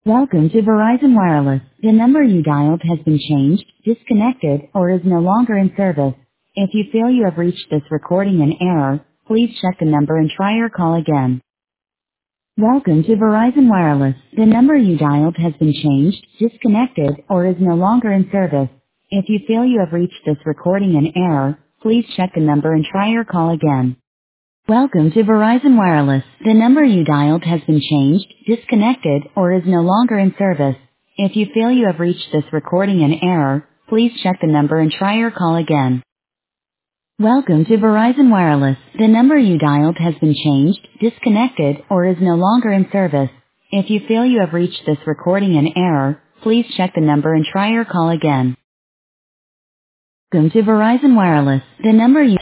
Welcome to Verizon Wireless. The number you dialed has been changed, disconnected, or is no longer in service. If you feel you have reached this recording in error, please check the number and try your call again. Welcome to Verizon Wireless. The number you dialed has been changed, disconnected, or is no longer in service. If you feel you have reached this recording in error, please check the number and try your call again. Welcome to Verizon Wireless. The number you dialed has been changed, disconnected, or is no longer in service. If you feel you have reached this recording in error, please check the number and try your call again. Welcome to Verizon Wireless. The number you dialed has been changed, disconnected, or is no longer in service. If you feel you have reached this recording in error, please check the number and try your call again. Welcome to Verizon Wireless. The number you